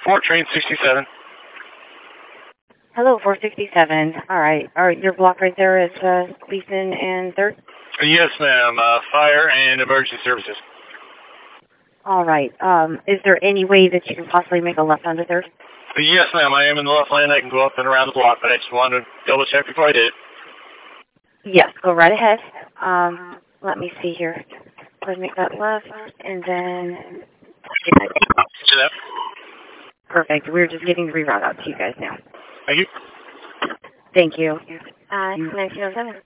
report train 67. Hello, 467. All right. Your block right there is Gleason and 3rd? Yes, ma'am. Fire and emergency services. All right. Is there any way that you can possibly make a left onto 3rd? Yes, ma'am. I am in the left lane. I can go up and around the block, but I just wanted to double check before I did. Yes, go right ahead. Let me see here. Go ahead and make that left, and then... See that? Perfect. We're just getting the reroute out to you guys now. Thank you. Thank you. 1907.